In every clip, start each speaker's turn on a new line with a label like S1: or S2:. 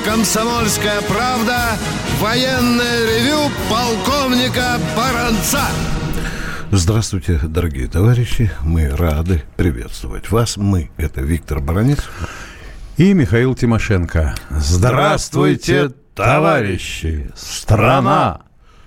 S1: «Комсомольская правда». Военное ревю полковника Баранца.
S2: Здравствуйте, дорогие товарищи. Мы рады приветствовать вас. Мы — это Виктор Баранец
S3: и Михаил Тимошенко. Здравствуйте, товарищи! Страна,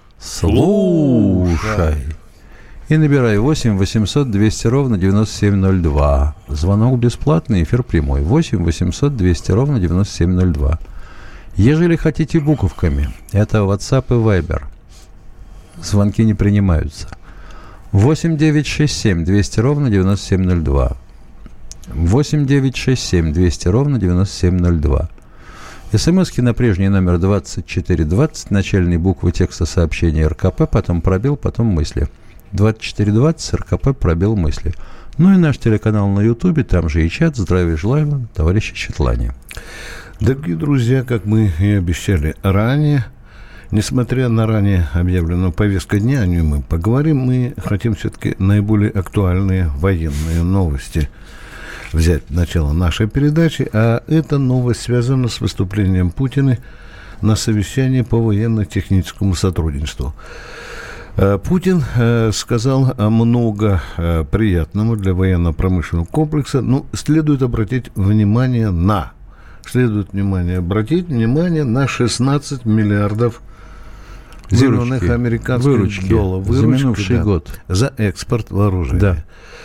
S3: слушай! И набирай 8 800 200 ровно 9702. Звонок бесплатный, эфир прямой. 8 800 200 ровно 9702. Ежели хотите буковками, это WhatsApp и Viber. Звонки не принимаются. 8 967 200 ровно 9702. 8 967 200 ровно 9702. СМСки на прежний номер 2420, начальные буквы текста сообщения РКП, потом пробел, потом мысли. 2420, РКП, пробел, мысли. Ну и наш телеканал на Ютубе, там же и чат. Здравия желаю, товарищи Четлане.
S2: Дорогие друзья, как мы и обещали ранее, несмотря на ранее объявленную повестку дня, о ней мы поговорим, мы хотим все-таки наиболее актуальные военные новости взять начало нашей передачи, а эта новость связана с выступлением Путина на совещании по военно-техническому сотрудничеству. Путин сказал много приятного для военно-промышленного комплекса, но следует обратить внимание на 16 миллиардов зеленых американских долларов.
S3: За минувший год.
S2: За экспорт вооружения.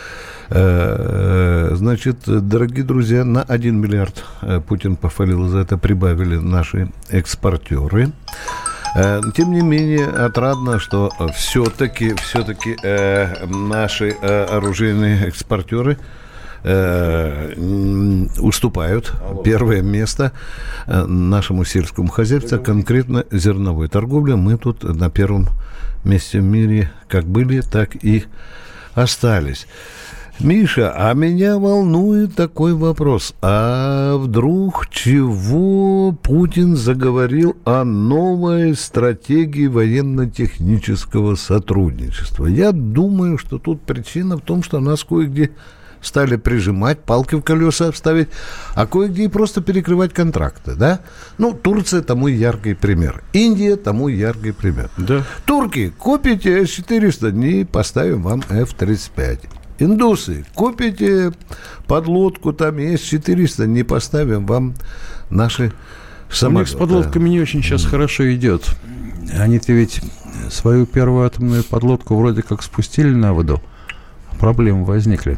S2: Да. Значит, дорогие друзья, на 1 миллиард Путин похвалил, за это прибавили наши экспортеры. Тем не менее, отрадно, что все-таки наши оружейные экспортеры уступают первое место нашему сельскому хозяйству, конкретно зерновой торговле. Мы тут на первом месте в мире как были, так и остались. Миша, а меня волнует такой вопрос. А вдруг чего Путин заговорил о новой стратегии военно-технического сотрудничества? Я думаю, что тут причина в том, что нас кое-где стали прижимать, палки в колеса ставить, а кое-где и просто перекрывать контракты, да? Ну, Турция тому яркий пример. Индия тому яркий пример. Да. Турки, купите С-400, не поставим вам F-35. Индусы, купите подлодку, там есть С-400, не поставим вам наши самолеты.
S3: У них с подлодками не очень сейчас хорошо идет. Они-то ведь свою первую атомную подлодку вроде как спустили на воду. Проблемы возникли.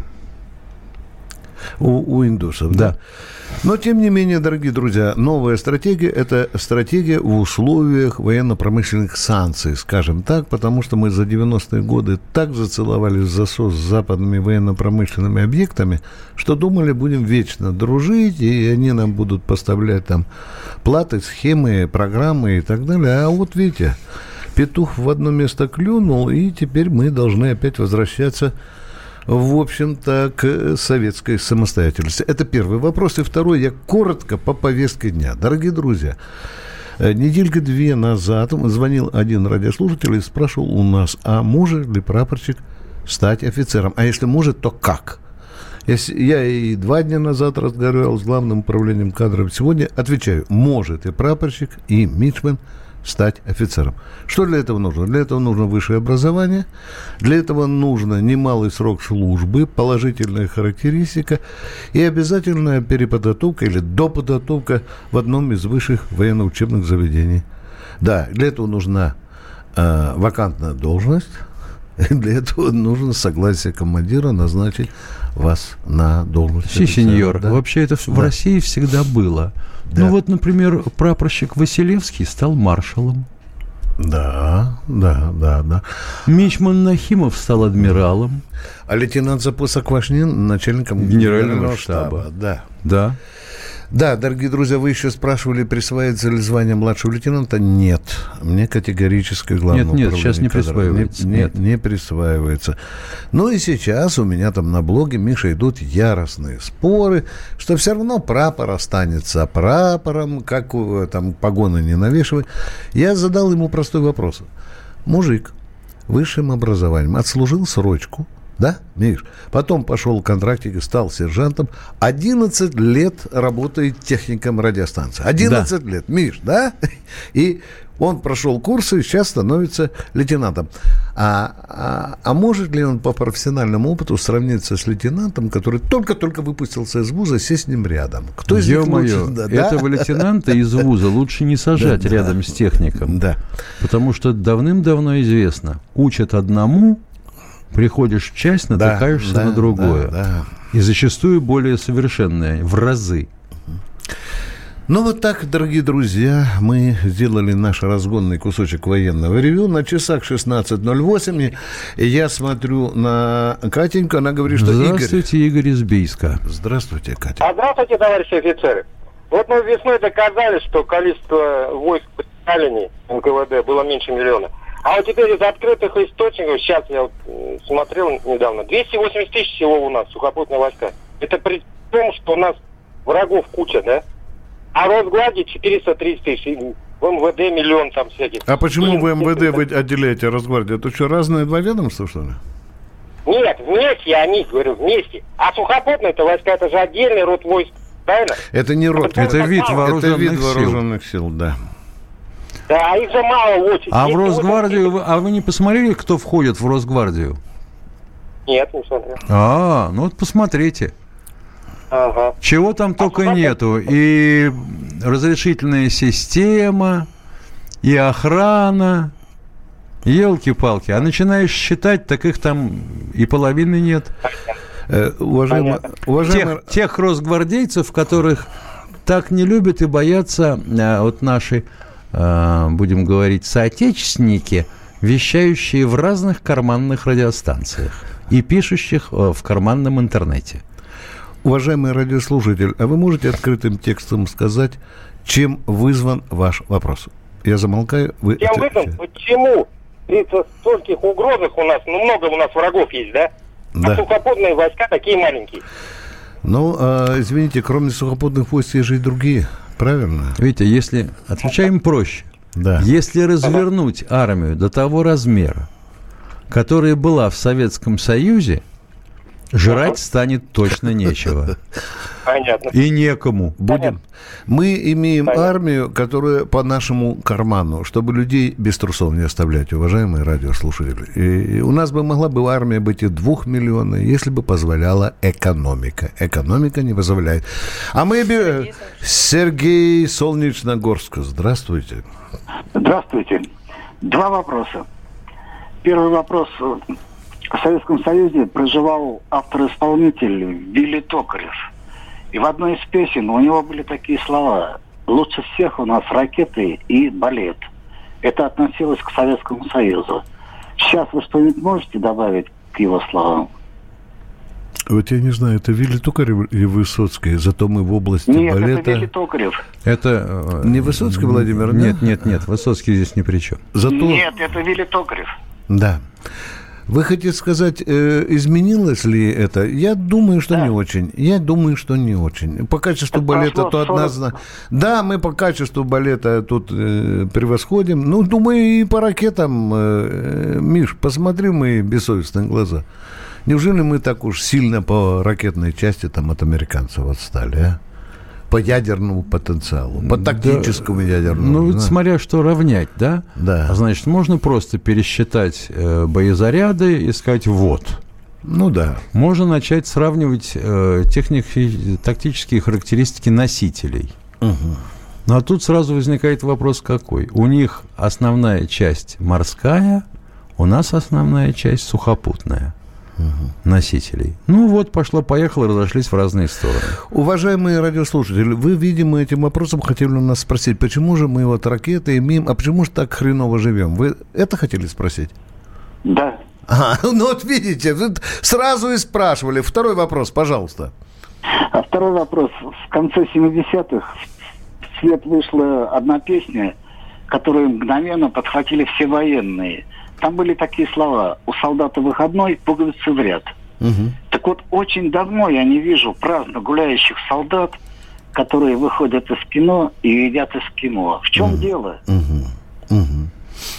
S2: У индусов, да. Но, тем не менее, дорогие друзья, новая стратегия – это стратегия в условиях военно-промышленных санкций, скажем так, потому что мы за 90-е годы так зацеловались в засос с западными военно-промышленными объектами, что думали, будем вечно дружить, и они нам будут поставлять там платы, схемы, программы и так далее. А вот видите, петух в одно место клюнул, и теперь мы должны опять возвращаться, в общем-то, к советской самостоятельности. Это первый вопрос. И второй, я коротко по повестке дня. Дорогие друзья, неделька-две назад звонил один радиослушатель и спрашивал у нас, а может ли прапорщик стать офицером? А если может, то как? Я и 2 дня назад разговаривал с Главным управлением кадров. Сегодня отвечаю, может и прапорщик, и мичман стать офицером. Что для этого нужно? Для этого нужно высшее образование, для этого нужно немалый срок службы, положительная характеристика и обязательная переподготовка или доподготовка в одном из высших военно-учебных заведений. Да, для этого нужна вакантная должность, для этого нужно согласие командира назначить вас на должность.
S3: Сеньор, да? Вообще это в России всегда было. Да. Ну вот, например, прапорщик Василевский стал маршалом.
S2: Да.
S3: Мичман Нахимов стал адмиралом.
S2: А лейтенант запаса Квашнин начальником генерального штаба. Да. Да, дорогие друзья, вы еще спрашивали, присваивается ли звание младшего лейтенанта. Нет. Мне категорически главное управление.
S3: Нет, сейчас не присваивается.
S2: Не присваивается. Ну и сейчас у меня там на блоге, Миша, идут яростные споры, что все равно прапор останется прапором, как там погоны не навешивать. Я задал ему простой вопрос. Мужик, высшим образованием, отслужил срочку, Да, Миш? Потом пошел контрактик и стал сержантом. 11 лет работает техником радиостанции. 11 лет, Миш, да? И он прошел курсы и сейчас становится лейтенантом. А может ли он по профессиональному опыту сравниться с лейтенантом, который только-только выпустился из вуза, сесть с ним рядом? Кто из них лучше? Да?
S3: Этого лейтенанта из вуза лучше не сажать рядом с техником.
S2: Да.
S3: Потому что давным-давно известно, учат одному, приходишь в часть, натыкаешься на другое.
S2: Да.
S3: И зачастую более совершенное, в разы.
S2: Ну, вот так, дорогие друзья, мы сделали наш разгонный кусочек военного ревью. На часах 16:08. И я смотрю на Катеньку, она говорит, что
S3: Здравствуйте, Игорь из Бийска.
S2: Здравствуйте, Катя.
S4: Здравствуйте, товарищи офицеры. Вот мы весной доказали, что количество войск по Сталине НКВД было меньше миллиона. А вот теперь из открытых источников, сейчас я смотрел недавно, 280 тысяч всего у нас сухопутные войска. Это при том, что у нас врагов куча, да? А в Росгвардии 430 тысяч, в МВД миллион там всяких.
S2: А почему вы МВД вы отделяете Росгвардию? Это что, разные два ведомства, что ли?
S4: Нет, вместе они, говорю, вместе. А сухопутные-то войска, это же отдельный род войск, правильно?
S2: Это не род,
S3: это вид вооруженных
S2: сил, да.
S4: Да, а их же мало очень.
S3: А в Росгвардию, вы не посмотрели, кто входит в Росгвардию?
S4: Нет, не смотрел.
S3: Ну вот посмотрите.
S4: Ага.
S3: Чего там только нету. И разрешительная система, и охрана. Елки-палки. А начинаешь считать, так их там и половины нет.
S2: Уважаемый...
S3: Тех росгвардейцев, которых так не любят и боятся вот наши, будем говорить, соотечественники, вещающие в разных карманных радиостанциях и пишущих в карманном интернете.
S2: Уважаемый радиослушатель, а вы можете открытым текстом сказать, чем вызван ваш вопрос? Я замолкаю.
S4: Чем вызван? Почему? При стольких угрозах у нас, много у нас врагов есть, да?
S2: Да.
S4: А сухопутные войска такие маленькие.
S2: Ну, извините, кроме сухопутных войск есть же и другие, правильно?
S3: Видите, если... Отвечаем проще.
S2: Да.
S3: Если развернуть армию до того размера, которая была в Советском Союзе, жрать станет точно нечего.
S4: Понятно.
S3: И некому.
S2: Мы имеем армию, которая по нашему карману, чтобы людей без трусов не оставлять, уважаемые радиослушатели. И у нас бы могла бы армия быть и 2 миллионов, если бы позволяла экономика. Экономика не позволяет. А мы... Сергей Солнечногорск. Здравствуйте.
S5: Здравствуйте. 2 вопроса. Первый вопрос... В Советском Союзе проживал автор-исполнитель Вилли Токарев. И в одной из песен у него были такие слова: «Лучше всех у нас ракеты и балет». Это относилось к Советскому Союзу. Сейчас вы что-нибудь можете добавить к его словам?
S2: Вот я не знаю, это Вилли Токарев или Высоцкий, зато мы в области балета...
S5: Нет, это Вилли Токарев.
S3: Это...
S2: Не Высоцкий, Владимир?
S3: Нет, Высоцкий здесь ни при чем.
S5: Нет, это Вилли Токарев.
S2: Да. Вы хотите сказать, изменилось ли это? Я думаю, что не очень. Я думаю, что не очень. По качеству балета то однозначно... Да, мы по качеству балета тут превосходим. Ну, думаю, и по ракетам, Миш, посмотри в мои бессовестные глаза. Неужели мы так уж сильно по ракетной части там от американцев отстали, а? По ядерному потенциалу, по тактическому ядерному.
S3: Ну, смотря что равнять, да?
S2: Да.
S3: А значит, можно просто пересчитать боезаряды и сказать «вот».
S2: Ну, да.
S3: Можно начать сравнивать тактические характеристики носителей.
S2: Угу.
S3: Ну, а тут сразу возникает вопрос какой? У них основная часть морская, у нас основная часть сухопутная. Носителей. Ну вот, пошло-поехало, разошлись в разные стороны.
S2: Уважаемые радиослушатели, вы, видимо, этим вопросом хотели у нас спросить, почему же мы вот ракеты имеем, а почему же так хреново живем? Вы это хотели спросить?
S5: Да.
S2: Ну вот видите, вы сразу и спрашивали. Второй вопрос, пожалуйста.
S5: А второй вопрос. В конце 70-х в свет вышла одна песня, которую мгновенно подхватили все военные. Там были такие слова: у солдата выходной, пуговицы в ряд.
S2: Угу.
S5: Так вот, очень давно я не вижу праздно гуляющих солдат, которые выходят из кино и едят эскимо. В чем дело?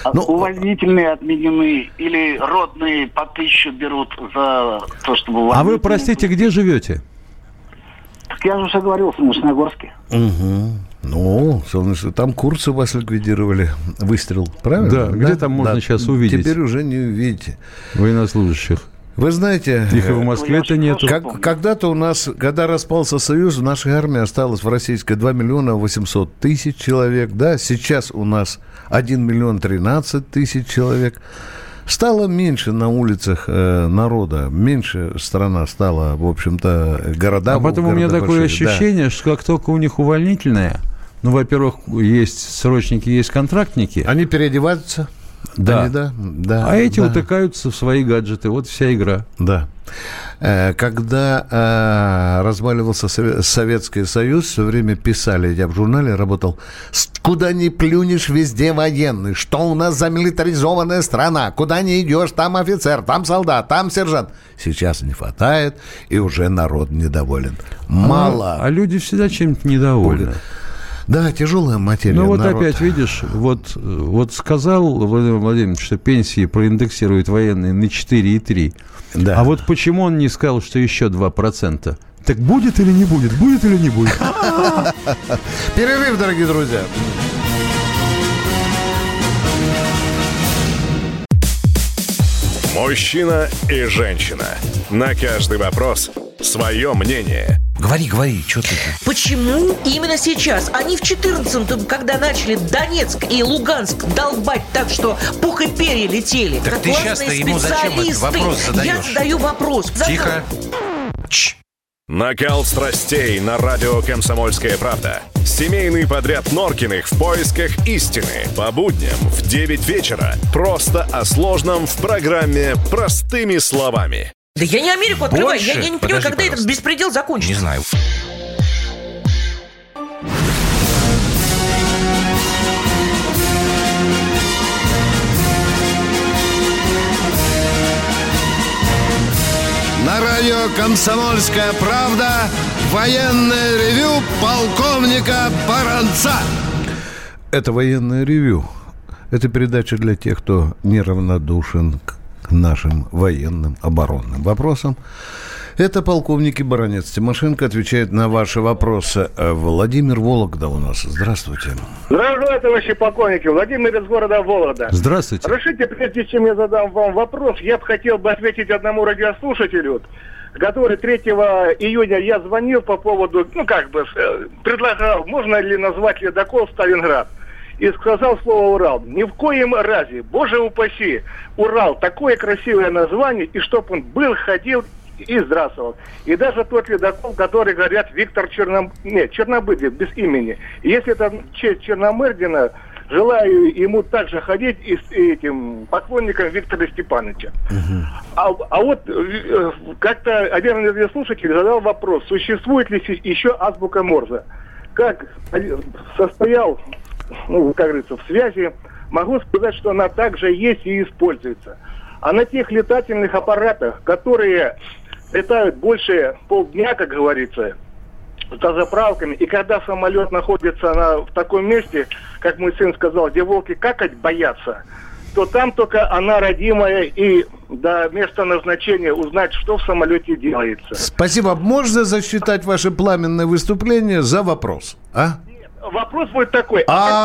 S5: Увольнительные отменены или родные по 1000 берут за то, чтобы...
S3: А вы, простите, где живете?
S5: Так я же уже говорил, в Солнечногорске.
S2: Угу. Ну, там Курцы вас ликвидировали. Выстрел, правильно?
S3: Да, где там можно сейчас увидеть?
S2: Теперь уже не увидите.
S3: Военнослужащих.
S2: Вы знаете...
S3: Их и в Москве-то нету.
S2: Когда-то у нас, когда распался Союз, в нашей армии осталось в российской 2 800 000 человек. Да? Сейчас у нас 1 013 000 человек. Стало меньше на улицах народа, меньше страна стала, в общем-то, города.
S3: А потом у меня такое
S2: большие,
S3: ощущение, что как только у них увольнительное, ну, во-первых, есть срочники, есть контрактники.
S2: Они переодеваются.
S3: Да.
S2: Они, да.
S3: А эти
S2: да.
S3: утыкаются в свои гаджеты. Вот вся игра.
S2: Да. Когда разваливался Советский Союз, все время писали, я в журнале работал, куда ни плюнешь, везде военный, что у нас за милитаризованная страна, куда ни идешь, там офицер, там солдат, там сержант. Сейчас не хватает, и уже народ недоволен. Мало.
S3: А люди всегда чем-то недовольны.
S2: Да, тяжелая материя.
S3: Ну вот
S2: народ.
S3: опять, видишь, вот сказал Владимир Владимирович, что пенсии проиндексируют военные на 4,3.
S2: Да.
S3: А вот почему он не сказал, что еще 2%? Так будет или не будет? Будет или не будет?
S2: Перерыв, дорогие друзья.
S6: Мужчина и женщина. На каждый вопрос свое мнение.
S7: Говори, что ты?
S8: Почему именно сейчас? Они в 14-м, когда начали Донецк и Луганск долбать так, что пух и перья летели.
S7: Так ты сейчас-то ему зачем этот вопрос задаешь?
S8: Я задаю вопрос.
S7: Тихо.
S6: Накал страстей на радио «Комсомольская правда». Семейный подряд Норкиных в поисках истины. По будням в 9 вечера. Просто о сложном в программе «Простыми словами».
S8: Да я не Америку открываю.
S7: Больше?
S8: Я не понимаю,
S7: Подожди,
S8: когда
S7: пожалуйста.
S8: этот беспредел закончится.
S7: Не знаю.
S1: На радио «Комсомольская правда» военное ревю полковника Баранца.
S2: Это военное ревю. Это передача для тех, кто неравнодушен к нашим военным оборонным вопросам. Это полковник и Баранец. Тимошенко отвечает на ваши вопросы. Владимир Вологда у нас. Здравствуйте.
S4: Здравствуйте, товарищи полковники. Владимир из города Вологда.
S3: Здравствуйте.
S4: Разрешите, прежде чем я задам вам вопрос, я бы хотел ответить одному радиослушателю, который 3 июня я звонил по поводу, предлагал, можно ли назвать ледокол Сталинград. И сказал слово «Урал». Ни в коем разе, боже упаси, Урал, такое красивое название, и чтоб он был, ходил и здравствовал. И даже тот ледокол, который говорят Виктор Чернобыльцев, без имени. И если это честь Черномырдина, желаю ему также ходить и с этим поклонником Виктора Степановича. А вот как-то один радиослушатель задал вопрос, существует ли еще азбука Морзе. Как состоял, как говорится, в связи, могу сказать, что она также есть и используется. А на тех летательных аппаратах, которые летают больше полдня, как говорится, за заправками, и когда самолет находится в таком месте, как мой сын сказал, где волки какать боятся, то там только она родимая и до места назначения узнать, что в самолете делается.
S2: Спасибо. Можно засчитать ваше пламенное выступление за вопрос?
S4: Вопрос будет такой.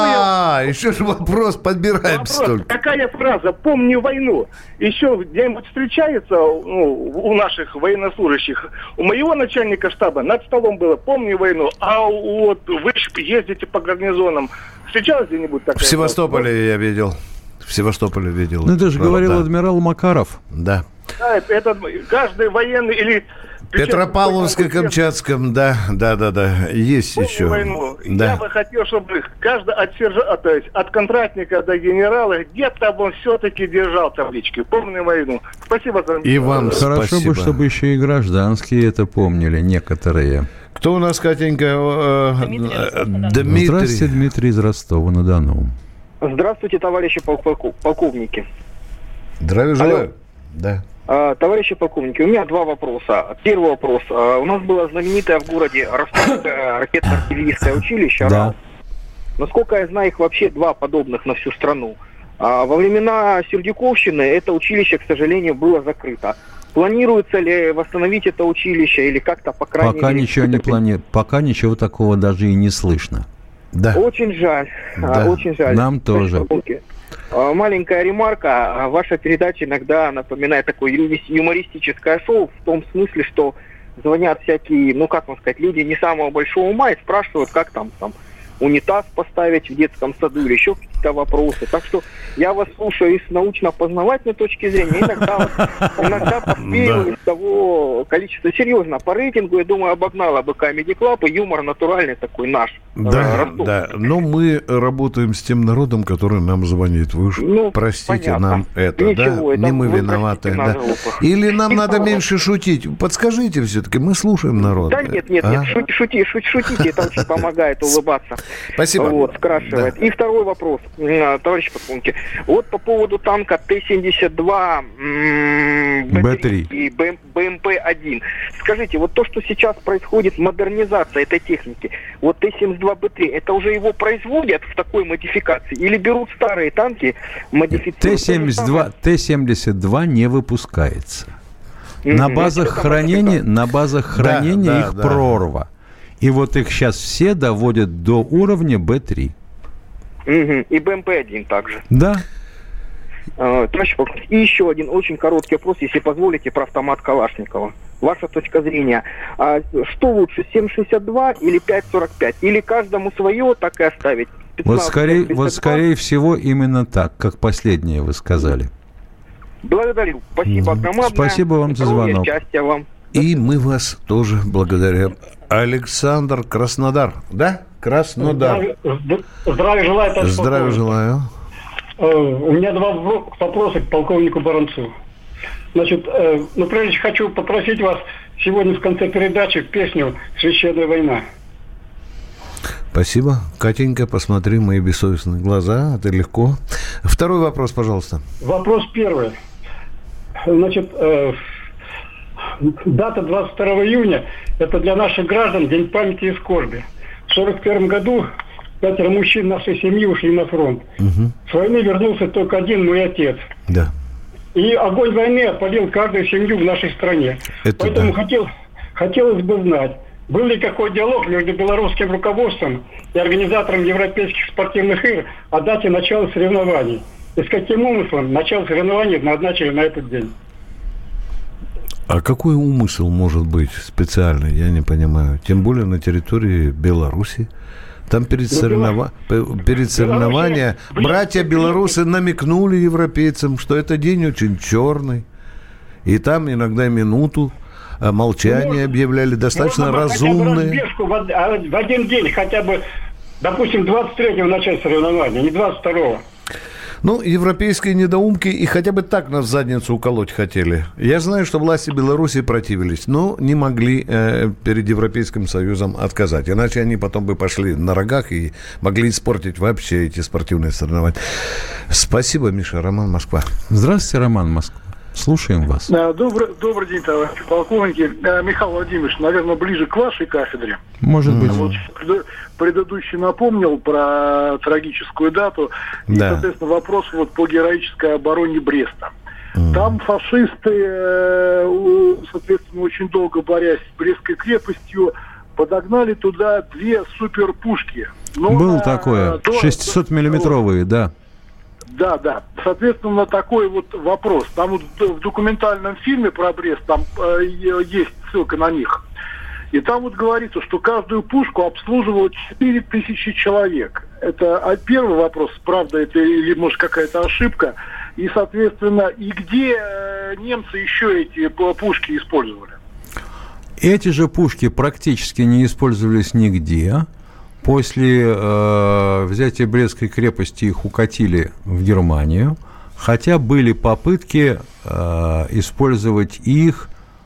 S2: Еще же вопрос подбираемся только.
S4: Какая фраза «помни войну» еще где-нибудь встречается у наших военнослужащих? У моего начальника штаба над столом было «помни войну», а вот вы ездите по гарнизонам. Встречалось где-нибудь такая?
S2: В Севастополе я видел.
S3: Ну, это же говорил адмирал Макаров.
S2: Да.
S4: Да, это каждый военный или...
S2: Петропавловско-Камчатском, да, есть еще.
S4: Войну.
S2: Да.
S4: Я бы хотел, чтобы каждый от контрактника до генерала где-то он все-таки держал таблички. Помни войну. Спасибо за...
S2: И вам
S3: Хорошо
S2: спасибо.
S3: бы, чтобы еще и гражданские это помнили, некоторые.
S2: Кто у нас, Катенька?
S3: Дмитрий. Здравствуйте, Дмитрий из Ростова-на-Дону.
S9: Здравствуйте, товарищи полковники.
S2: Здравия желаю. Да.
S9: Товарищи полковники, у меня 2 вопроса. Первый вопрос. У нас было знаменитое в городе Ростовское ракетно-артиллерийское училище.
S3: Да.
S9: Насколько я знаю, их вообще 2 подобных на всю страну. Во времена Сердюковщины это училище, к сожалению, было закрыто. Планируется ли восстановить это училище или как-то, по крайней мере...
S3: Пока ничего не планируется. Пока ничего такого даже и не слышно.
S2: Да.
S9: Очень жаль.
S2: Да.
S9: Очень жаль.
S3: Нам тоже.
S9: Маленькая ремарка. Ваша передача иногда напоминает такое юмористическое шоу в том смысле, что звонят всякие, люди не самого большого ума и спрашивают, как там унитаз поставить в детском саду или еще какие-то вопросы. Так что я вас слушаю и с научно-познавательной точки зрения, иногда поспею из того количества. Серьезно, по рейтингу, я думаю, обогнала бы Comedy Club, и юмор натуральный такой наш.
S2: Да. Но мы работаем с тем народом, который нам звонит. Вы уж простите
S9: понятно.
S2: нам это,
S9: Ничего,
S2: да? Не мы виноваты. Да. Или нам надо меньше шутить. Подскажите все-таки, мы слушаем народ.
S9: Да нет, шутите, это очень помогает улыбаться.
S2: Спасибо.
S9: Скрашивает. Да. И второй вопрос, товарищ подполковник. Вот по поводу танка Т-72 Б-3 и БМП-1. Скажите, вот то, что сейчас происходит, модернизация этой техники, вот Т-72 Б-3, это уже его производят в такой модификации? Или берут старые танки, модифицируют?
S3: Т-72 не выпускается. На базах хранения их прорва. И вот их сейчас все доводят до уровня Б-3.
S9: И БМП-1 также.
S3: Да.
S9: И еще один очень короткий вопрос, если позволите, про автомат Калашникова. Ваша точка зрения. Что лучше, 7,62 или 5,45? Или каждому свое так и оставить? 15,
S3: вот скорее всего именно так, как последнее вы сказали.
S9: Благодарю. Спасибо огромное.
S3: Спасибо вам за звонок.
S9: Счастья вам.
S2: И мы вас тоже благодарим. Александр, Краснодар. Да? Краснодар.
S10: Здравия желаю, товарищ
S2: Здравия желаю.
S10: У меня два вопроса к полковнику Баранцу. Значит, прежде всего хочу попросить вас сегодня в конце передачи песню «Священная война».
S2: Спасибо. Катенька, посмотри в мои бессовестные глаза. Это легко. Второй вопрос, пожалуйста.
S10: Вопрос первый. Значит, дата 22 июня – это для наших граждан День памяти и скорби. В 1941 году 5 мужчин нашей семьи ушли на фронт. С войны вернулся только один мой отец.
S2: Да.
S10: И огонь войны опалил каждую семью в нашей стране. Поэтому хотелось бы знать, был ли какой диалог между белорусским руководством и организатором европейских спортивных игр о дате начала соревнований? И с каким умыслом начало соревнований назначили на этот день?
S2: А какой умысел может быть специальный, я не понимаю. Тем более на территории Беларуси. Там перед соревнованием братья белорусы намекнули европейцам, что это день очень черный. И там иногда минуту молчания объявляли, достаточно разумные.
S10: В один день хотя бы, допустим, 23-го начать соревнования, не 22-го.
S2: Европейские недоумки и хотя бы так нас в задницу уколоть хотели. Я знаю, что власти Беларуси противились, но не могли перед Европейским Союзом отказать. Иначе они потом бы пошли на рогах и могли испортить вообще эти спортивные соревнования. Спасибо, Миша. Роман, Москва.
S3: Здравствуйте, Роман, Москва. Слушаем вас.
S10: Добрый день, товарищи полковники. Михаил Владимирович, наверное, ближе к вашей кафедре.
S3: Может быть.
S10: Предыдущий напомнил про трагическую дату. И, соответственно, вопрос по героической обороне Бреста. Там фашисты, соответственно, очень долго борясь с Брестской крепостью, подогнали туда 2 суперпушки.
S3: Было такое. 600-миллиметровые, да.
S10: Да. Соответственно, такой вопрос. Там в документальном фильме про Брест там есть ссылка на них. И там говорится, что каждую пушку обслуживало 4000 человек. Это первый вопрос, правда это или может какая-то ошибка. И, соответственно, и где немцы еще эти пушки использовали?
S3: Эти же пушки практически не использовались нигде. После взятия Брестской крепости их укатили в Германию, хотя были попытки использовать их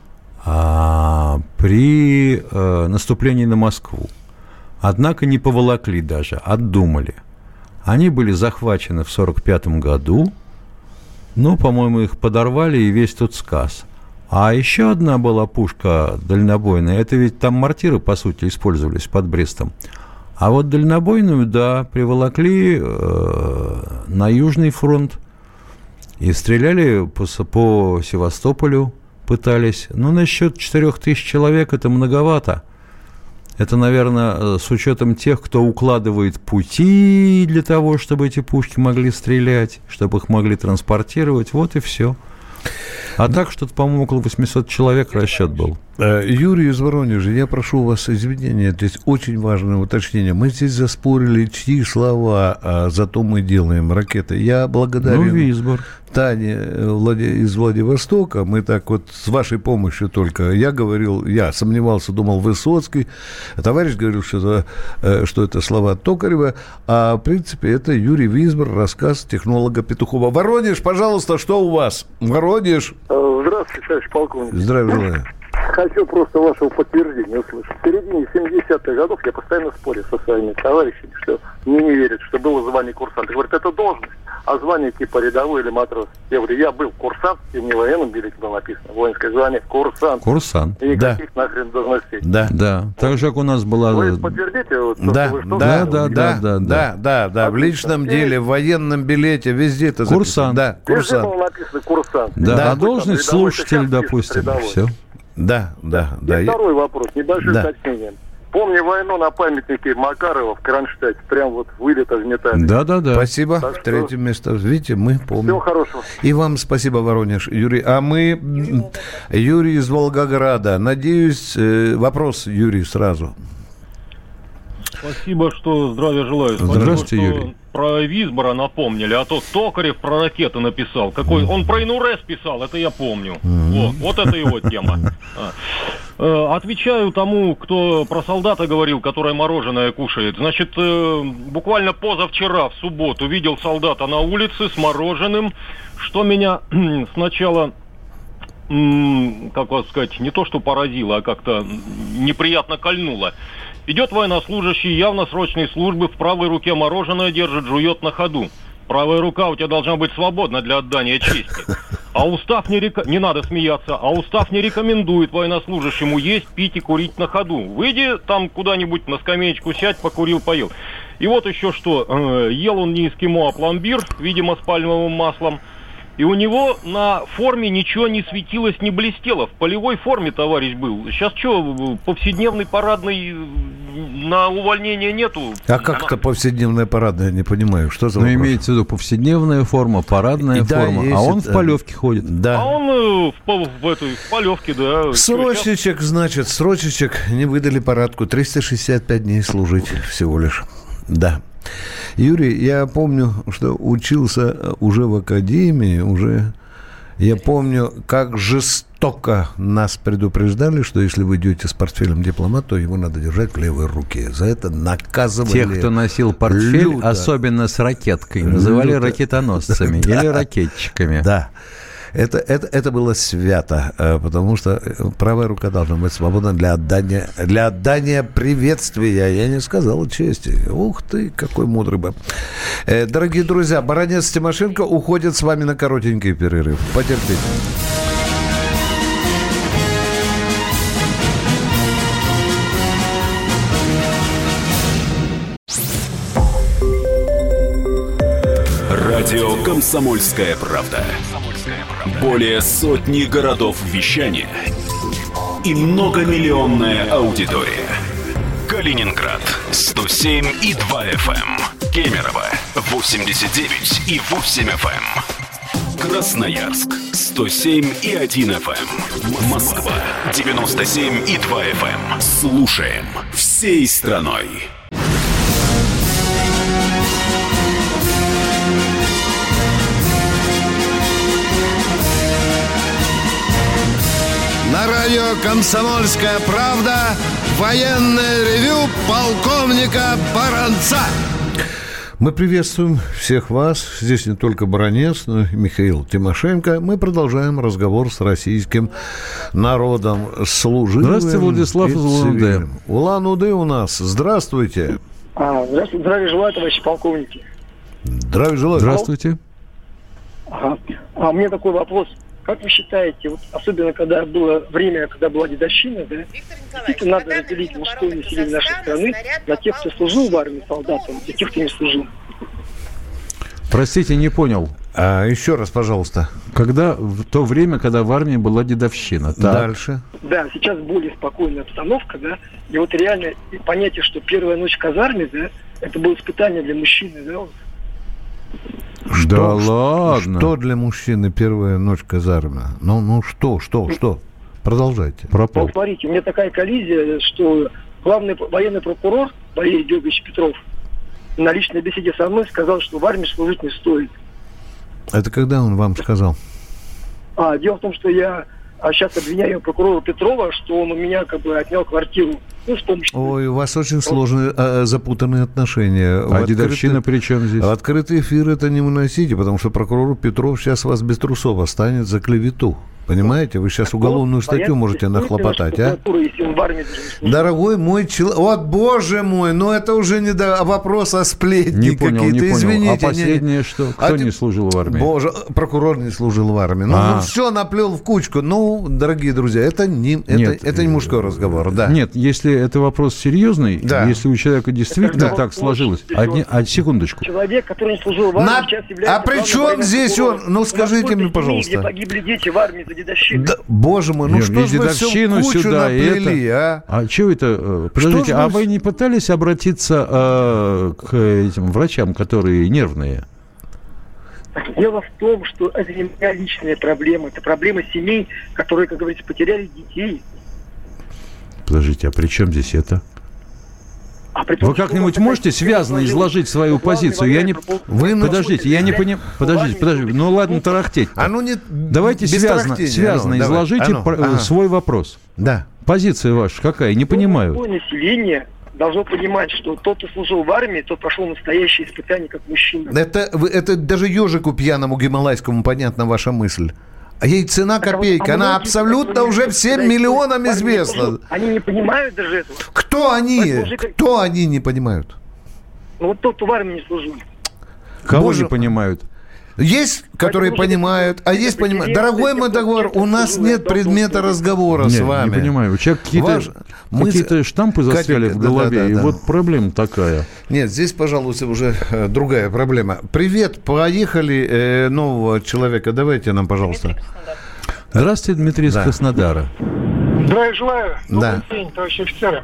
S3: при наступлении на Москву. Однако не поволокли даже, отдумали. Они были захвачены в 1945 году, но, по-моему, их подорвали, и весь тут сказ. А еще одна была пушка дальнобойная, это ведь там мортиры, по сути, использовались под Брестом. А вот дальнобойную, да, приволокли на Южный фронт и стреляли по Севастополю, пытались. Ну, насчет 4000 человек это многовато. Это, наверное, с учетом тех, кто укладывает пути для того, чтобы эти пушки могли стрелять, чтобы их могли транспортировать. Вот и все. А так что-то, по-моему, около 800 человек расчет был.
S2: Юрий из Воронежа, я прошу у вас извинения, здесь очень важное уточнение. Мы здесь заспорили, чьи слова, зато мы делаем ракеты. Я благодарен
S3: Висбор.
S2: Тане из Владивостока. Мы так вот с вашей помощью только. Я говорил, я сомневался, думал Высоцкий. Товарищ говорил, что это слова Токарева. А в принципе это Юрий Висбор, рассказ технолога Петухова. Воронеж, пожалуйста, что у вас? Воронеж.
S10: Здравствуйте, товарищ полковник.
S2: Здравия желаю.
S10: Хочу просто вашего подтверждения услышать. В середине 70-х годов я постоянно спорю со своими товарищами, что мне не верят, что было звание курсанта. Говорят, это должность, а звание типа рядовой или матрос. Я говорю, я был курсант, и мне в военном билете было написано. Воинское звание курсант.
S3: Курсант.
S10: И никаких нахрен должностей.
S3: Да. Так же, как у нас была...
S10: Вы подтвердите? Вот,
S2: Да. В личном деле, в военном билете, везде это записано.
S3: Курсант.
S2: Да, курсант.
S10: Везде было написано курсант.
S3: Да, а должность слушатель, допустим, все.
S2: Да.
S10: И второй вопрос, небольшое уточнение. Помню войну на памятнике Макарова в Кронштадте, прям вот вылета взметали.
S3: Да.
S2: Спасибо. Третье место. Видите, мы помним.
S10: Всего хорошего.
S2: И вам спасибо, Воронеж, Юрий. А мы, Юрий из Волгограда. Надеюсь, вопрос, Юрий, сразу.
S11: Спасибо, что здравия желаю.
S3: Здравствуйте, Юрий.
S11: Про Висбора напомнили, а то Токарев про ракеты написал. Он про НУРЭС писал, это я помню. Вот это его тема. Отвечаю тому, кто про солдата говорил, который мороженое кушает. Значит, буквально позавчера, в субботу, видел солдата на улице с мороженым, что меня сначала... как вас сказать, не то что поразило, а как-то неприятно кольнуло. Идет военнослужащий, явно срочной службы, в правой руке мороженое держит, жует на ходу. Правая рука у тебя должна быть свободна для отдания чести. А устав не надо смеяться, а устав не рекомендует военнослужащему есть, пить и курить на ходу. Выйди там куда-нибудь на скамеечку сядь, покурил, поел. И вот еще что, ел он не эскимо, а пломбир, видимо, с пальмовым маслом. И у него на форме ничего не светилось, не блестело. В полевой форме товарищ был. Сейчас что, повседневный парадный на увольнение нету?
S2: А как это повседневная парадная? Не понимаю, что за вопрос?
S3: Имеется в виду повседневная форма, парадная форма, а он в полевке ходит.
S2: Да.
S11: А он в полевке, да.
S2: Срочничек, значит, не выдали парадку. 365 дней служить всего лишь. Да. Юрий, я помню, что учился уже в академии, я помню, как жестоко нас предупреждали, что если вы идете с портфелем дипломата, то его надо держать в левой руке. За это наказывали.
S3: Тех, кто носил портфель, особенно с ракеткой, называли ракетоносцами или ракетчиками.
S2: Да. Это было свято, потому что правая рука должна быть свободна для отдания приветствия. Я не сказал чести. Ух ты, какой мудрый бы. Дорогие друзья, Баранец Тимошенко уходит с вами на коротенький перерыв. Потерпите.
S12: Радио «Комсомольская правда». Более сотни городов вещания и многомиллионная аудитория. Калининград 107,2 FM, Кемерово 89,8 FM, Красноярск 107,1 FM, Москва 97,2 FM. Слушаем всей страной.
S1: На радио «Комсомольская правда» военное ревю полковника Баранца.
S2: Мы приветствуем всех вас. Здесь не только Баранец, но и Михаил Тимошенко. Мы продолжаем разговор с российским народом, служивым.
S3: Здравствуйте, Владислав из Улан-Удэ.
S2: Улан-Удэ у нас. Здравствуйте.
S13: Здравствуйте, здравия желаю, товарищи полковники.
S2: Здравия желаю.
S3: Здравствуйте.
S13: Ага. А у меня такой вопрос. Как вы считаете, вот особенно когда было время, когда была дедовщина, да, действительно надо разделить мужское население нашей страны на тех, кто служил в армии солдатом, и тех, кто не служил?
S3: Простите, не понял.
S2: Еще раз, пожалуйста.
S3: В то время, когда в армии была дедовщина. Так.
S2: Дальше.
S13: Да, сейчас более спокойная обстановка, да, и вот реально понятие, что первая ночь в казарме, да, это было испытание для мужчины, да.
S2: Да
S3: ладно.
S2: Что для мужчины первая ночь в казарме? Ну что? Продолжайте.
S13: Вот смотрите, у меня такая коллизия, что главный военный прокурор Валерий Георгиевич Петров на личной беседе со мной сказал, что в армии служить не стоит.
S2: Это когда он вам сказал?
S13: Дело в том, что я сейчас обвиняю прокурора Петрова, что он у меня как бы отнял квартиру. С помощью...
S2: Ой, у вас очень сложные, запутанные отношения.
S3: Дедовщина при чем здесь?
S2: В открытый эфир это не выносите, потому что прокурор Петров сейчас вас без трусов останет за клевету. Понимаете? Вы сейчас уголовную статью можете нахлопотать, а? Дорогой мой человек... Вот, боже мой, это уже не вопрос о сплетни какие-то. Извините.
S3: А последнее что? Кто не служил в армии?
S2: Боже, прокурор не служил в армии. Все наплел в кучку. Дорогие друзья, это не мужской разговор, да.
S3: Нет, если это вопрос серьезный, если у человека действительно так сложилось... Секундочку.
S13: Человек, который не служил в армии, сейчас является...
S2: А при чем здесь он? Скажите мне, пожалуйста.
S13: Где погибли дети в армии за дедовщину.
S2: Да, боже мой, что же вы все в кучу наплели,
S3: А чего это? Подождите, вы не пытались обратиться к этим врачам, которые нервные?
S13: Дело в том, что это не моя личная проблема. Это проблема семей, которые, как говорится, потеряли детей.
S3: Подождите, а при чем здесь это? Вы как-нибудь можете связно изложить свою позицию? Подождите, я не понимаю. Подождите. Ну ладно, тарахтеть. Давайте связно изложите свой вопрос.
S2: Да.
S3: Позиция ваша какая? Не понимаю.
S13: Население должно понимать, что тот, кто служил в армии, тот прошел настоящее испытание как мужчина.
S2: Это даже ежику пьяному гималайскому понятна ваша мысль. А ей цена копейка. Она абсолютно уже всем миллионам известна.
S13: Они не понимают даже этого.
S2: Кто они? Кто они не понимают?
S13: Вот тот, кто в армии не служил.
S3: Кого не понимают?
S2: Есть, которые понимают, а есть понимают. Дорогой мой договор, у нас нет предмета разговора с вами.
S3: Не понимаю. У человека какие-то штампы застряли в голове, и вот проблема такая.
S2: Нет, здесь, пожалуйста, уже другая проблема. Привет, поехали нового человека. Давайте нам, пожалуйста.
S3: Здравствуйте, Дмитрий из Краснодара.
S10: Здравия желаю. Добрый день, товарищи офицеры.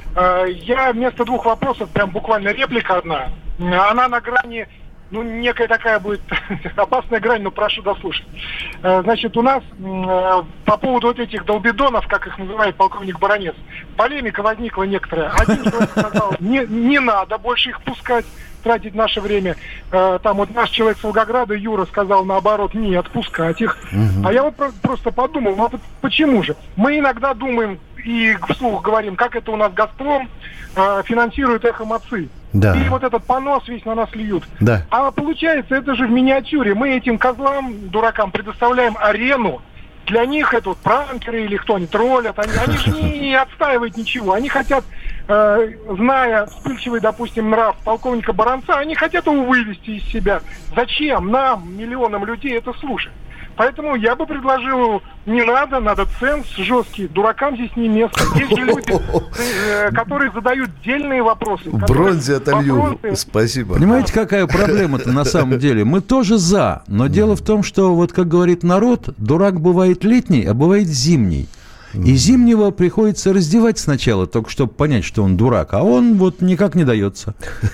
S10: Я вместо двух вопросов, прям буквально реплика одна. Она на грани... некая такая будет опасная грань, но прошу дослушать. Значит, у нас по поводу вот этих долбидонов, как их называет полковник Баранец, полемика возникла некоторая. Один человек сказал, не надо больше их пускать, тратить наше время. Там вот наш человек с Волгограда, Юра, сказал наоборот, нет, пускать их. А я вот просто подумал, почему же? Мы иногда думаем и вслух говорим, как это у нас «Газпром» финансирует «Эхо Москвы».
S2: Да.
S10: И вот этот понос весь на нас льют.
S2: Да.
S10: А получается, это же в миниатюре. Мы этим козлам, дуракам, предоставляем арену. Для них это вот пранкеры или кто они троллят. Они же не отстаивают ничего. Они хотят, зная вспыльчивый, допустим, нрав полковника Баранца, они хотят его вывести из себя. Зачем нам, миллионам людей, это слушать? Поэтому я бы предложил, не надо ценз жесткий, дуракам здесь не место. Есть же люди, которые задают дельные вопросы.
S2: В бронзе отолью. Спасибо.
S3: Понимаете, какая проблема-то на самом деле? Мы тоже за, но дело в том, что, вот как говорит народ, дурак бывает летний, а бывает зимний. И зимнего приходится раздевать сначала, только чтобы понять, что он дурак, а он вот никак не дается.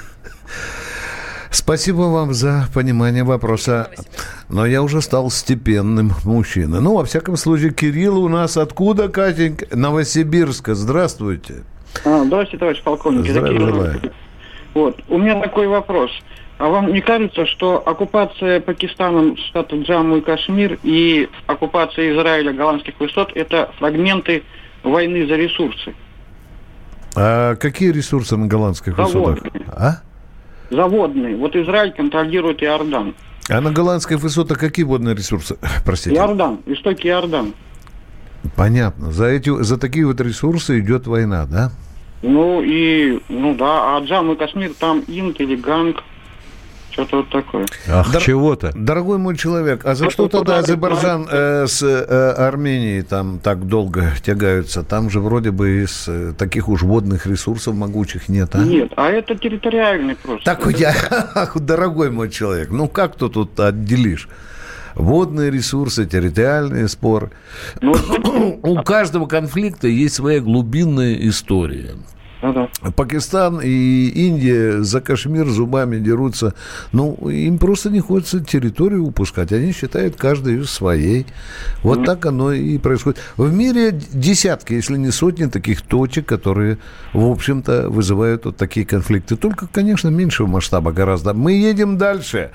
S2: Спасибо вам за понимание вопроса. Но я уже стал степенным мужчиной. Во всяком случае, Кирилл у нас откуда, Катенька? Новосибирска. Здравствуйте.
S14: Здравствуйте, товарищ полковник.
S2: Здравия.
S14: У меня такой вопрос. А вам не кажется, что оккупация Пакистаном штата Джамму и Кашмир и оккупация Израиля голландских высот – это фрагменты войны за ресурсы?
S2: А какие ресурсы на голландских высотах?
S14: Заводные. Вот Израиль контролирует Иордан.
S2: А на голландских высотах какие водные ресурсы? Простите.
S14: Иордан. Истоки Иордан.
S2: Понятно. За такие вот ресурсы идет война, да?
S14: А Джамму и Кашмир там Инк или Ганг. Что-то вот такое.
S3: Ах, чего-то.
S2: Дорогой мой человек, а за что тогда Азербайджан с Арменией там так долго тягаются? Там же вроде бы из таких уж водных ресурсов могучих нет, а?
S14: Нет, а это территориальный просто.
S2: Так дорогой мой человек, ну как ты тут отделишь? Водные ресурсы, территориальный спор. У каждого конфликта есть своя глубинная история. Пакистан и Индия за Кашмир зубами дерутся. Ну, им просто не хочется территорию упускать. Они считают каждую своей. Вот так оно и происходит. В мире десятки, если не сотни таких точек, которые, в общем-то, вызывают вот такие конфликты. Только, конечно, меньшего масштаба гораздо. Мы едем дальше.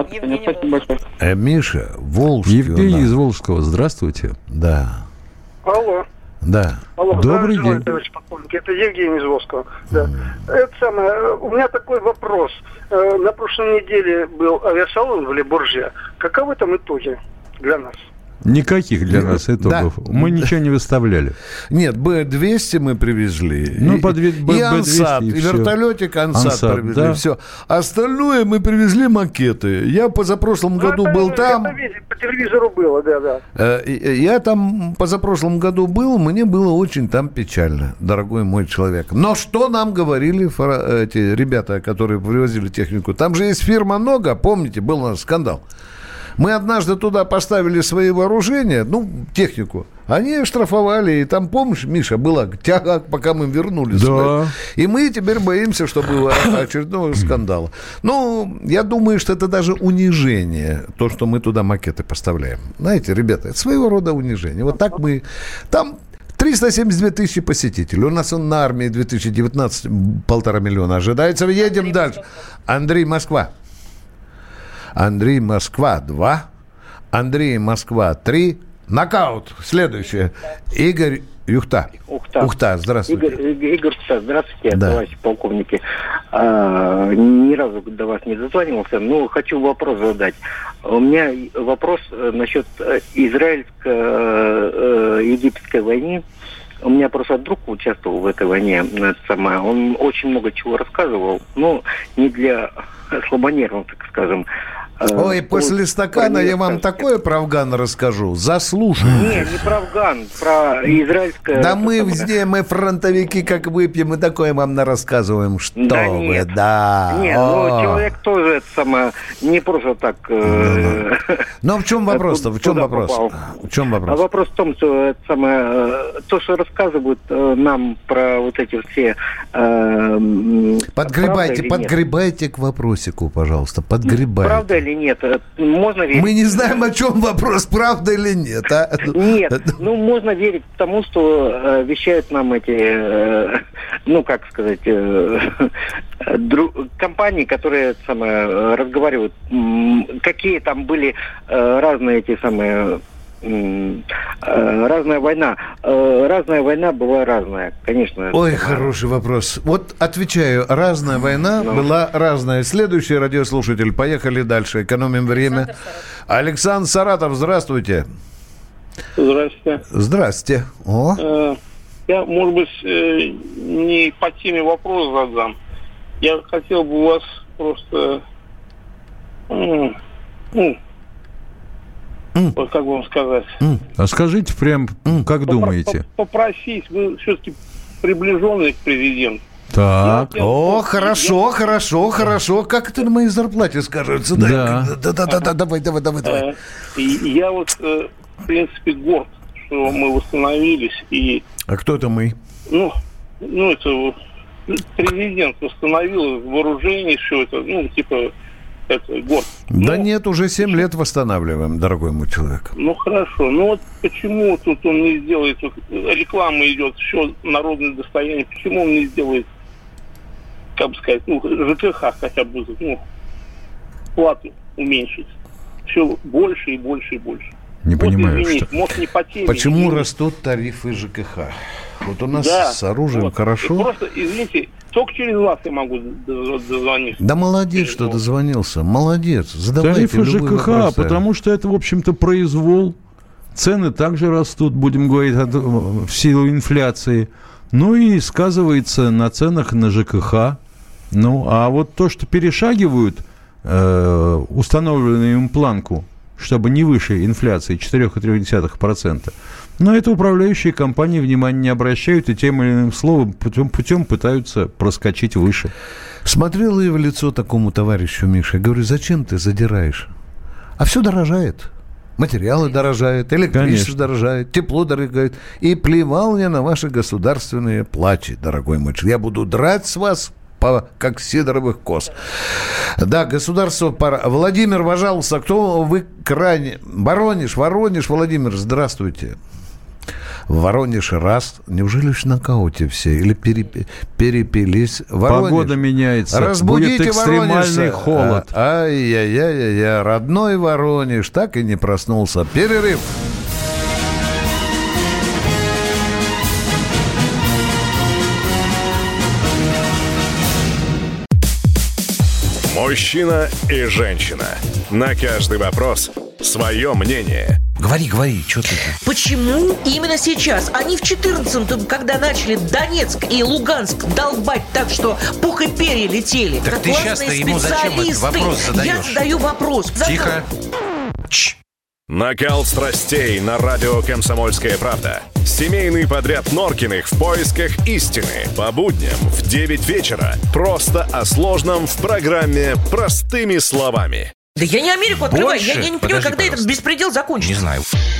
S2: Миша, Волжский.
S3: Евгений из Волжского. Здравствуйте.
S2: Да.
S10: Алло.
S2: Да.
S10: Алло,
S3: добрый день.
S10: Товарищ полковник, это Евгений из Волжского. Да. Это самое, у меня такой вопрос. На прошлой неделе был авиасалон в Ле-Бурже. Каковы там итоги для нас?
S3: Никаких для нас итогов. Да. Мы ничего не выставляли.
S2: Нет, Б-200 мы привезли.
S3: Ну,
S2: и Ансат, и вертолетик Ансат привезли. Да. Все. Остальное мы привезли макеты. Я позапрошлом году был там.
S10: По телевизору было, да.
S2: Я там позапрошлом году был, мне было очень там печально, дорогой мой человек. Но что нам говорили эти ребята, которые привозили технику? Там же есть фирма «Нога», помните, был у нас скандал. Мы однажды туда поставили свои вооружения, технику. Они штрафовали, и там, помнишь, Миша, была тяга, пока мы вернулись.
S3: Да.
S2: И мы теперь боимся, что было очередного скандала. Я думаю, что это даже унижение, то, что мы туда макеты поставляем. Знаете, ребята, это своего рода унижение. Вот так мы... Там 372 тысячи посетителей. У нас на армии 2019 1,5 миллиона ожидается. Едем дальше. Андрей, Москва. Андрей, Москва, 2. Андрей, Москва, 3. Нокаут. Следующее. Игорь, Ухта. Ухта, здравствуйте.
S15: Игорь, здравствуйте,
S2: да.
S15: Товарищи полковники. Ни разу до вас не дозванивался, но хочу вопрос задать. У меня вопрос насчет израильско-египетской войны. У меня просто друг участвовал в этой войне. Он очень много чего рассказывал. Не для слабонервных, так скажем.
S2: Ой, после стакана я вам такое про Афган расскажу. Заслушайте.
S15: Не про Афган, про израильское...
S2: Да мы фронтовики, как выпьем, мы такое вам рассказываем. Что
S15: да
S2: вы,
S15: нет.
S2: да.
S15: Нет, человек тоже не просто так...
S2: Но в чем вопрос-то? В чем вопрос?
S15: Вопрос в том, что то, что рассказывают нам про вот эти все...
S2: Подгребайте к вопросику, пожалуйста, подгребайте.
S15: Правда или нет? Можно верить?
S2: Мы не знаем, о чем вопрос, правда или нет. А?
S15: Нет, можно верить тому, что вещают нам эти, компании, которые разговаривают, какие там были разные эти самые... разная война. Разная война была разная, конечно.
S2: Ой, хороший вопрос. Вот отвечаю, разная война была разная. Следующий радиослушатель. Поехали дальше. Экономим время. Александр Саратов, здравствуйте.
S16: Здравствуйте.
S2: Здрасте.
S16: Я, может быть, не по теме вопрос задам. Я хотел бы у вас просто... как вам сказать?
S3: А скажите прям, как думаете?
S16: Попросить, вы все-таки приближенный к президенту.
S3: Так.
S2: Хорошо. Как это на моей зарплате скажется?
S3: Да.
S2: Давай.
S16: Я в принципе, горд, что мы восстановились.
S2: А кто это мы?
S16: Это президент восстановил вооружение, все это, город.
S2: Да нет, уже 7 лет восстанавливаем, дорогой мой человек.
S16: Хорошо. Почему тут он не сделает, реклама идет, все народное достояние, почему он не сделает, ЖКХ хотя бы, плату уменьшить. Все больше и больше и больше.
S3: Не понимаю,
S16: что... Может, не по теме.
S2: Почему растут тарифы ЖКХ? Вот у нас с оружием хорошо.
S16: Просто, извините, только через вас я могу дозвониться.
S2: Да молодец, что дозвонился. Молодец. Задавайте
S3: тарифы ЖКХ,
S2: вопрос,
S3: потому что это, в общем-то, произвол. Цены также растут, будем говорить, в силу инфляции. И сказывается на ценах на ЖКХ. А вот то, что перешагивают установленную им планку, чтобы не выше инфляции 4,3%. Но это управляющие компании внимания не обращают и тем или иным словом путем пытаются проскочить выше.
S2: Смотрел я в лицо такому товарищу Мише. Говорю, зачем ты задираешь? А все дорожает. Материалы дорожают, электричество дорожает, тепло дорожает. И плевал я на ваши государственные плачи, дорогой мой человек. Я буду драть с вас как сидоровых коз. Да, государство пора. Владимир, пожалуйста, кто вы крайне... Воронеж, Владимир, здравствуйте. Воронеж раз. Неужели уж в нокауте все? Или перепились? Воронеж.
S3: Погода меняется.
S2: Разбудите
S3: будет экстремальный
S2: Воронеж.
S3: холод.
S2: Ай-яй-яй-яй. Родной Воронеж так и не проснулся. Перерыв.
S6: Мужчина и женщина. На каждый вопрос свое мнение.
S7: Говори, что ты?
S8: Почему именно сейчас? Они в 14-м, когда начали Донецк и Луганск долбать так, что пух и перья летели.
S7: Так ты сейчас-то ему зачем этот вопрос задаешь?
S8: Я задаю вопрос.
S7: Тихо.
S6: Накал страстей на радио «Комсомольская правда». Семейный подряд Норкиных в поисках истины. По будням в 9 вечера. Просто о сложном в программе «Простыми словами».
S8: Да я не Америку открываю. Я не понимаю, когда этот беспредел закончится.
S7: Не знаю.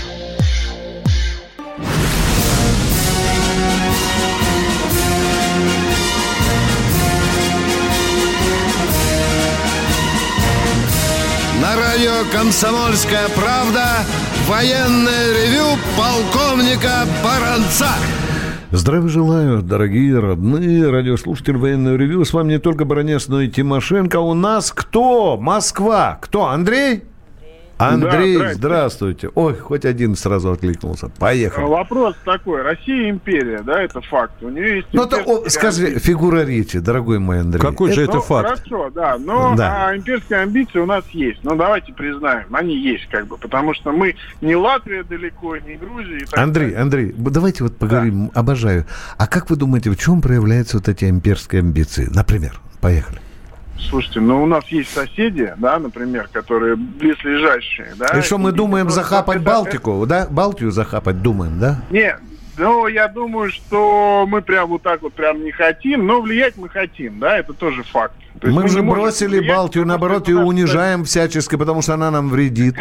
S1: На радио «Комсомольская правда» военное ревю полковника Баранца.
S2: Здравия желаю, дорогие, родные радиослушатели военного ревью. С вами не только Баранец, но и Тимошенко. У нас кто? Москва. Кто? Андрей? Андрей, да, здравствуйте. Ой, хоть один сразу откликнулся. Поехали.
S10: Вопрос такой. Россия империя, да, это факт. У нее есть...
S2: Ну, скажи, фигура речи, дорогой мой Андрей.
S3: Какой же это факт?
S10: Хорошо, да, но имперские амбиции у нас есть. Но давайте признаем, они есть как бы, потому что мы не Латвия далеко, не Грузия. И так
S2: Андрей, давайте вот поговорим, обожаю. А как вы думаете, в чем проявляются вот эти имперские амбиции? Например, поехали.
S10: Слушайте, у нас есть соседи, да, например, которые близлежащие, да.
S2: И что, мы думаем захапать Балтику, да? Балтию захапать думаем, да?
S10: Нет, я думаю, что мы прям вот так вот прям не хотим, но влиять мы хотим, да, это тоже факт.
S2: То есть мы же бросили Балтию, наоборот, и унижаем всячески, потому что она нам вредит.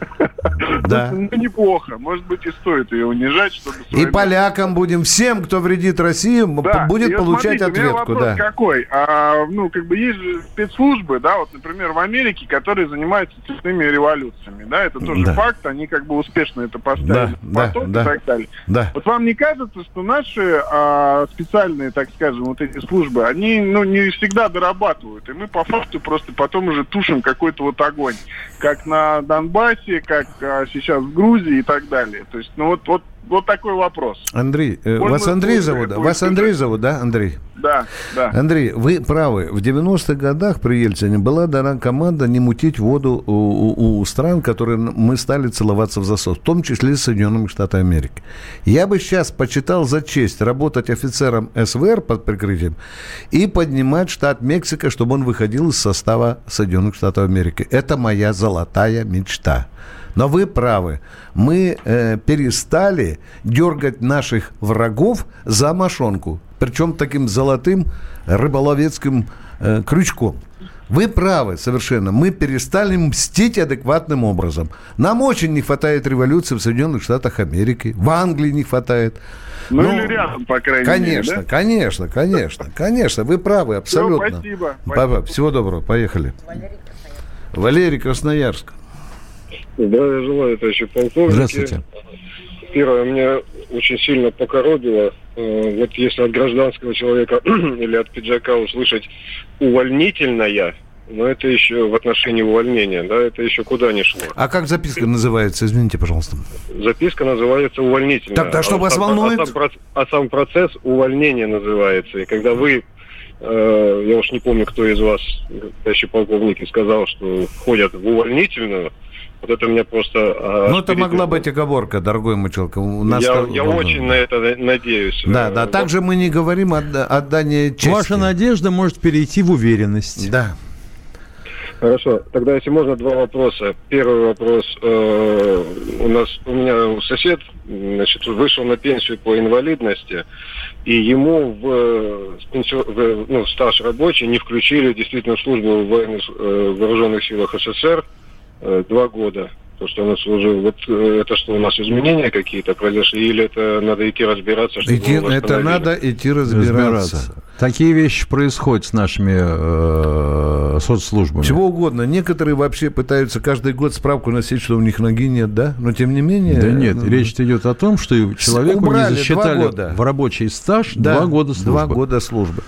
S2: Да.
S10: Ну, неплохо. Может быть, и стоит ее унижать, чтобы...
S2: И полякам будем, всем, кто вредит России, будет получать ответку.
S10: У меня вопрос какой? Есть же спецслужбы, да, вот, например, в Америке, которые занимаются цветными революциями, да, это тоже факт, они как бы успешно это поставили в поток и так далее.
S2: Да.
S10: Вот вам не кажется, что наши специальные, так скажем, вот эти службы, они, не всегда дорабатывают, и мы по факту просто потом уже тушим какой-то вот огонь, как на Донбассе, как сейчас в Грузии и так далее. То есть, вот такой вопрос.
S2: Андрей, вас Андрей зовут, да, Андрей?
S10: Да.
S2: Андрей, вы правы. В 90-х годах при Ельцине была дана команда не мутить воду у стран, которые мы стали целоваться в засос, в том числе с Соединенными Штатами Америки. Я бы сейчас почитал за честь работать офицером СВР под прикрытием и поднимать штат Мексика, чтобы он выходил из состава Соединенных Штатов Америки. Это моя золотая мечта. Но вы правы. Мы перестали дергать наших врагов за мошонку. Причем таким золотым рыболовецким крючком. Вы правы совершенно. Мы перестали мстить адекватным образом. Нам очень не хватает революции в Соединенных Штатах Америки. В Англии не хватает.
S10: Или рядом, по крайней мере, да?
S2: Конечно. Вы правы, абсолютно.
S10: Все, спасибо.
S2: Всего доброго. Поехали. Валерий, Красноярск.
S17: Здравия желаю, товарищи полковники.
S3: Здравствуйте.
S17: Первое, меня очень сильно покоробило. Вот если от гражданского человека или от пиджака услышать «увольнительная», но это еще в отношении увольнения, да, это еще куда ни шло.
S2: А как записка называется? Извините, пожалуйста.
S17: Записка называется «увольнительная».
S2: Так, что вас волнует?
S17: Сам процесс увольнения называется. И когда вы, я уж не помню, кто из вас, товарищи полковники, сказал, что ходят в увольнительную, вот это меня просто...
S2: это могла быть оговорка, дорогой мой человек.
S17: Я очень на это надеюсь.
S2: Да. Также мы не говорим о отдании чести.
S3: Ваша надежда может перейти в уверенность.
S2: Да.
S17: Хорошо. Тогда, если можно, два вопроса. Первый вопрос. У меня сосед, значит, вышел на пенсию по инвалидности, и ему в стаж рабочий не включили действительно службу в вооруженных силах СССР 2 года. То, что он служил. Вот это что, у нас изменения какие-то произошли? Или это надо идти разбираться? Чтобы
S2: это надо идти разбираться.
S3: Такие вещи происходят с нашими соцслужбами.
S2: Чего угодно. Некоторые вообще пытаются каждый год справку носить, что у них ноги нет, да? Но тем не менее...
S3: Да нет, речь идет о том, что человеку не засчитали в рабочий стаж 2 года службы.
S2: 2 года службы.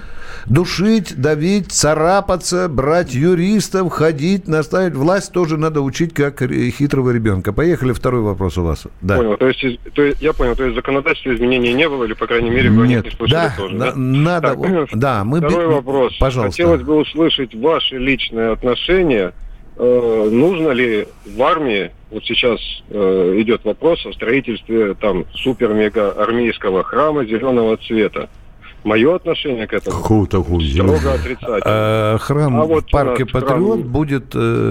S2: Душить, давить, царапаться, брать юристов, ходить, наставить. Власть тоже надо учить, как хитрого ребенка. Поехали, второй вопрос у вас. Да.
S17: Понял. То есть я понял, то есть законодательства изменений не было, или, по крайней мере, вы не слышали тоже, да?
S2: Надо.
S17: Так,
S2: да,
S17: второй вопрос.
S2: Пожалуйста.
S17: Хотелось бы услышать ваши личные отношения. Нужно ли в армии, вот сейчас идет вопрос о строительстве там супер-мега-армейского храма зеленого цвета. Мое отношение к этому строго отрицательное.
S2: Храм в парке «Патриот» будет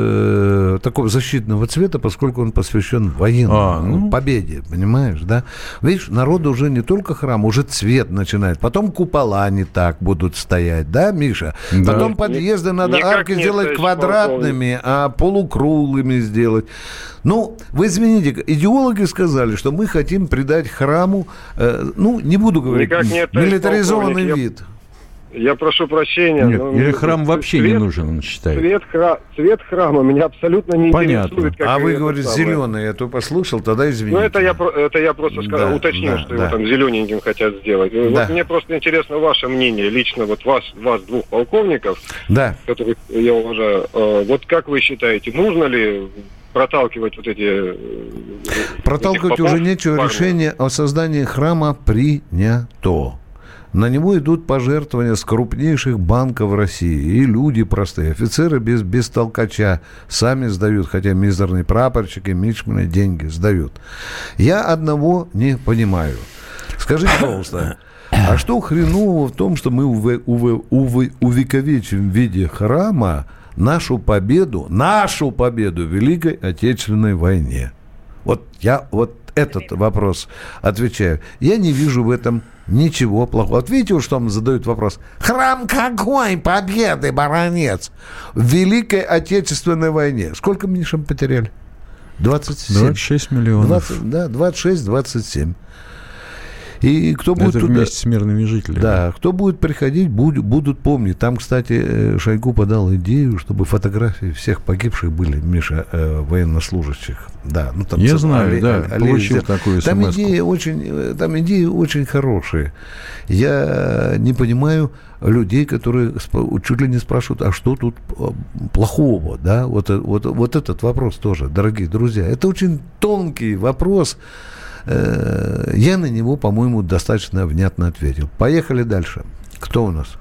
S2: такого защитного цвета, поскольку он посвящен военной победе, понимаешь, да? Видишь, народу уже не только храм, уже цвет начинает. Потом купола не так будут стоять, да, Миша? Да. Потом подъезды надо арки сделать квадратными, а полукруглыми сделать. Ну, вы извините, идеологи сказали, что мы хотим придать храму, не буду говорить, милитаризованный вид.
S17: Я прошу прощения.
S3: Нет, или храм вообще не нужен, он считает.
S17: Цвет храма меня абсолютно не интересует.
S2: А вы говорите зеленый, я то послушал, тогда извините.
S17: Ну, это я просто уточнил, что его там зелененьким хотят сделать. Да. Вот мне просто интересно ваше мнение, лично вот вас 2 полковников, которых я уважаю. Вот как вы считаете, нужно ли проталкивать вот эти...
S2: Проталкивать уже нечего, решение о создании храма принято. На него идут пожертвования с крупнейших банков России. И люди простые, офицеры без толкача сами сдают, хотя мизерные прапорщики, мичманы деньги сдают. Я одного не понимаю. Скажите, пожалуйста, а что хренового в том, что мы увековечим в виде храма нашу победу в Великой Отечественной войне? Вот я этот вопрос отвечаю. Я не вижу в этом ничего плохого. Вот видите, что мне задают вопрос. Храм какой победы, баронец? В Великой Отечественной войне. Сколько мы потеряли? 27.
S3: 26 миллионов.
S2: 26-27. И кто будет
S3: это вместе с мирными жителями.
S2: Да, кто будет приходить, будут помнить. Там, кстати, Шойгу подал идею, чтобы фотографии всех погибших были, Миша, военнослужащих. Да, там
S3: я знаю, получил такую
S2: смс-ку. Там идеи очень хорошие. Я не понимаю людей, которые чуть ли не спрашивают, а что тут плохого, да? Вот этот вопрос тоже, дорогие друзья. Это очень тонкий вопрос. Я на него, по-моему, достаточно внятно ответил. Поехали дальше. Кто у нас?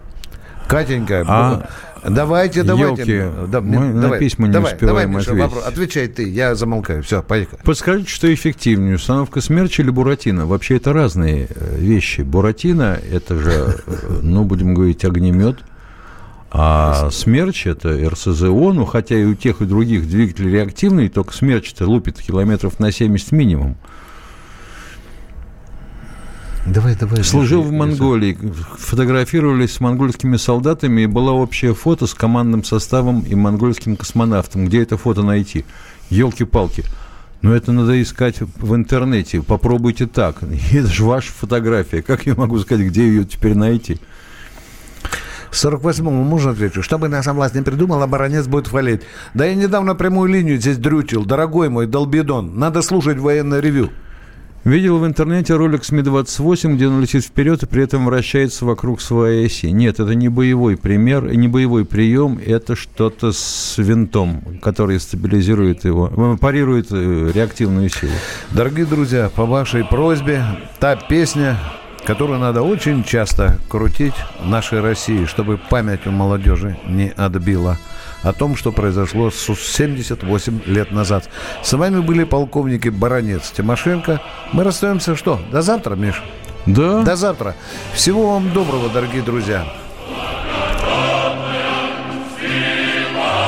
S2: Катенька, давайте.
S3: На письма не успеваем ответить.
S2: Отвечай ты, я замолкаю. Все, поехали.
S3: Подскажите, что эффективнее, установка «Смерч» или «Буратино»? Вообще это разные вещи. «Буратино» — это же, будем говорить, огнемет. А «Смерч» — это РСЗО, хотя и у тех, и других двигатели реактивные, только «Смерч»-то лупит километров на 70 минимум.
S2: Давай.
S3: Служил в Монголии. Фотографировались с монгольскими солдатами, и было общее фото с командным составом и монгольским космонавтом. Где это фото найти? Ёлки-палки. Но это надо искать в интернете. Попробуйте так. Это же ваша фотография. Как я могу сказать, где ее теперь найти?
S2: 48-му можно ответить? Что бы наша власть не придумала, баронец будет хвалить. Да я недавно прямую линию здесь дрючил. Дорогой мой долбидон, надо слушать военное ревью.
S3: Видел в интернете ролик с Ми-28, где он летит вперед и при этом вращается вокруг своей оси. Нет, это не боевой прием, это что-то с винтом, который стабилизирует его, парирует реактивную силу.
S2: Дорогие друзья, по вашей просьбе, та песня, которую надо очень часто крутить в нашей России, чтобы память у молодежи не отбила, о том, что произошло 78 лет назад. С вами были полковники Баранец, Тимошенко. Мы расстаемся что? До завтра, Миш?
S3: Да.
S2: До завтра. Всего вам доброго, дорогие друзья.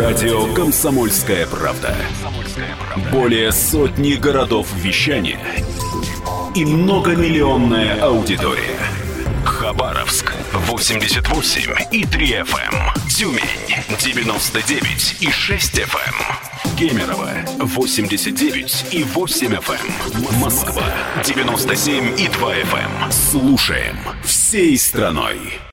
S12: Радио «Комсомольская правда». Более сотни городов вещания и многомиллионная аудитория. Хабаровск 88,3 FM. Тюмень 99,6 FM. Кемерово 89,8 FM. Москва 97,2 FM. Слушаем всей страной.